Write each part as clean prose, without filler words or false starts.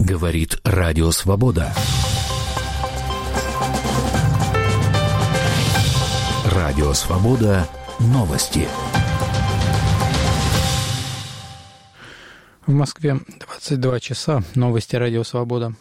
Говорит Радио Свобода. Радио Свобода. Новости. В Москве 22 часа. Новости Радио Свобода.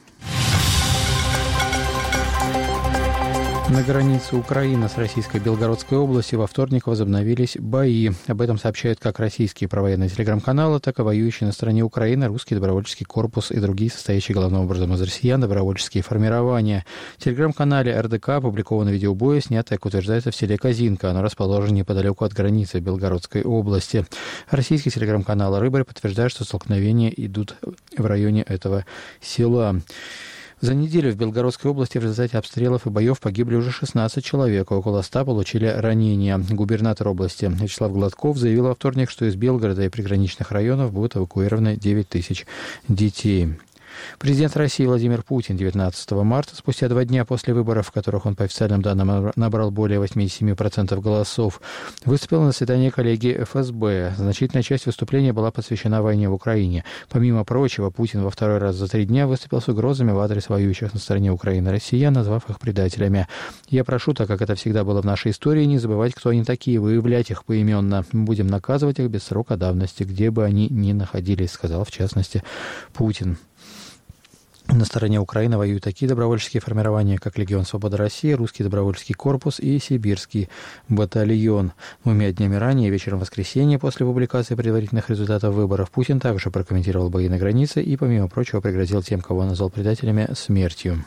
На границе Украины с Российской Белгородской областью во вторник возобновились бои. Об этом сообщают как российские провоенные телеграм-каналы, так и воюющие на стороне Украины Русский добровольческий корпус и другие, состоящие главным образом из россиян, добровольческие формирования. В телеграм-канале РДК опубликовано видео боя, снятое, как утверждается, в селе Козинка. Оно расположено неподалеку от границы Белгородской области. Российский телеграм-канал «Рыбарь» подтверждает, что столкновения идут в районе этого села. За неделю в Белгородской области в результате обстрелов и боев погибли уже 16 человек, а около 100 получили ранения. Губернатор области Вячеслав Гладков заявил во вторник, что из Белгорода и приграничных районов будут эвакуированы 9 тысяч детей. Президент России Владимир Путин 19 марта, спустя 2 дня после выборов, в которых он по официальным данным набрал более 87% голосов, выступил на заседании коллегии ФСБ. Значительная часть выступления была посвящена войне в Украине. Помимо прочего, Путин во второй раз за 3 дня выступил с угрозами в адрес воюющих на стороне Украины россиян, назвав их предателями. «Я прошу, так как это всегда было в нашей истории, не забывать, кто они такие, выявлять их поименно. Мы будем наказывать их без срока давности, где бы они ни находились», сказал в частности Путин. На стороне Украины воюют такие добровольческие формирования, как Легион Свободы России, Русский добровольческий корпус и Сибирский батальон. 2 днями ранее, вечером воскресенья, после публикации предварительных результатов выборов, Путин также прокомментировал бои на границе и, помимо прочего, пригрозил тем, кого он назвал предателями, смертью.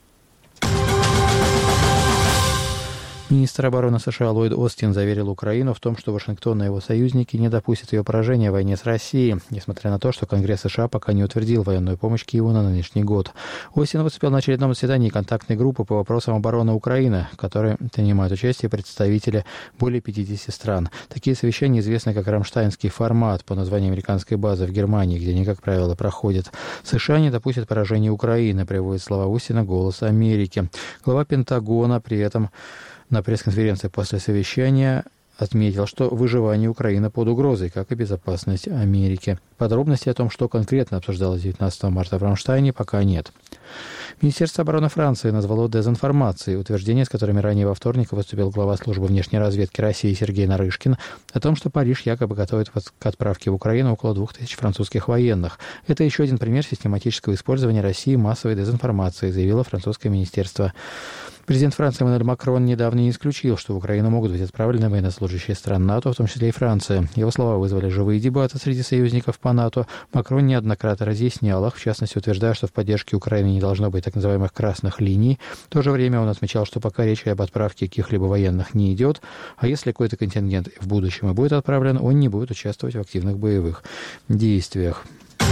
Министр обороны США Ллойд Остин заверил Украину в том, что Вашингтон и его союзники не допустят ее поражения в войне с Россией, несмотря на то, что Конгресс США пока не утвердил военную помощь Киеву на нынешний год. Остин выступил на очередном заседании контактной группы по вопросам обороны Украины, в которой принимают участие представители более 50 стран. Такие совещания известны как рамштайнский формат по названию американской базы в Германии, где они, как правило, проходят. США не допустят поражения Украины, приводит слова Остина «Голос Америки». Глава Пентагона при этом на пресс-конференции после совещания отметил, что выживание Украины под угрозой, как и безопасность Америки. Подробностей о том, что конкретно обсуждалось 19 марта в Рамштайне, пока нет. Министерство обороны Франции назвало дезинформацией утверждения, с которыми ранее во вторник выступил глава службы внешней разведки России Сергей Нарышкин, о том, что Париж якобы готовит к отправке в Украину около 2000 французских военных. Это еще один пример систематического использования России массовой дезинформации, заявило французское министерство. Президент Франции Эммануэль Макрон недавно не исключил, что в Украину могут быть отправлены военнослужащие стран НАТО, в том числе и Франция. Его слова вызвали живые дебаты среди союзников по НАТО. Макрон неоднократно разъяснял их, в частности, утверждая, что в поддержке Украины не должно быть так называемых красных линий. В то же время он отмечал, что пока речь об отправке каких-либо военных не идет, а если какой-то контингент в будущем и будет отправлен, он не будет участвовать в активных боевых действиях.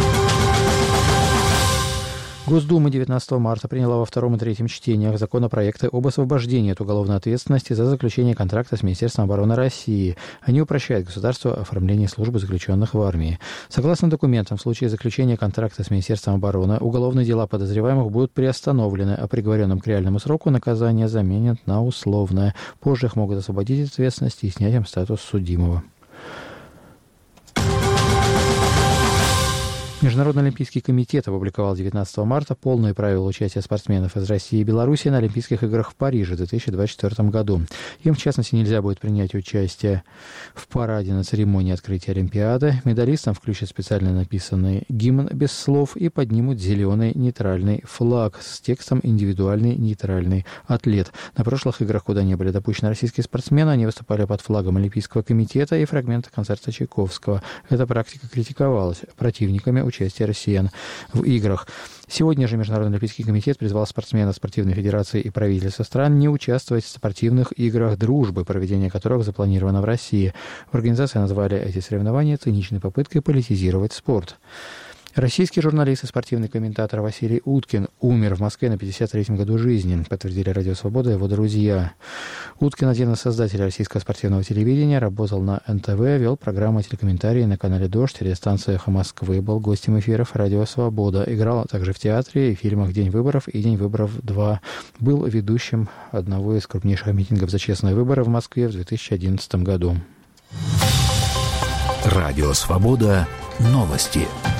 Госдума 19 марта приняла во втором и третьем чтениях законопроекты об освобождении от уголовной ответственности за заключение контракта с Министерством обороны России. Они упрощают государству оформление службы заключенных в армии. Согласно документам, в случае заключения контракта с Министерством обороны уголовные дела подозреваемых будут приостановлены, а приговоренным к реальному сроку наказание заменят на условное. Позже их могут освободить от ответственности и снять им статус судимого. Международный олимпийский комитет опубликовал 19 марта полные правила участия спортсменов из России и Беларуси на Олимпийских играх в Париже в 2024 году. Им, в частности, нельзя будет принять участие в параде на церемонии открытия Олимпиады. Медалистам включат специально написанный гимн без слов и поднимут зеленый нейтральный флаг с текстом «Индивидуальный нейтральный атлет». На прошлых играх, куда не были допущены российские спортсмены, они выступали под флагом Олимпийского комитета и фрагмента концерта Чайковского. Эта практика критиковалась противниками участия россиян в играх. Сегодня же Международный олимпийский комитет призвал спортсменов спортивной федерации и правительства стран не участвовать в спортивных играх дружбы, проведение которых запланировано в России. В организации назвали эти соревнования циничной попыткой политизировать спорт. Российский журналист и спортивный комментатор Василий Уткин умер в Москве на 53-м году жизни, подтвердили Радио Свобода и его друзья. Уткин, один из создателей российского спортивного телевидения, работал на НТВ, вел программы телекомментарии на канале «Дождь», радиостанция «Эхо Москвы», был гостем эфиров Радио Свобода, играл также в театре и фильмах «День выборов» и «День выборов 2». Был ведущим одного из крупнейших митингов за честные выборы в Москве в 2011 году. Радио Свобода. Новости.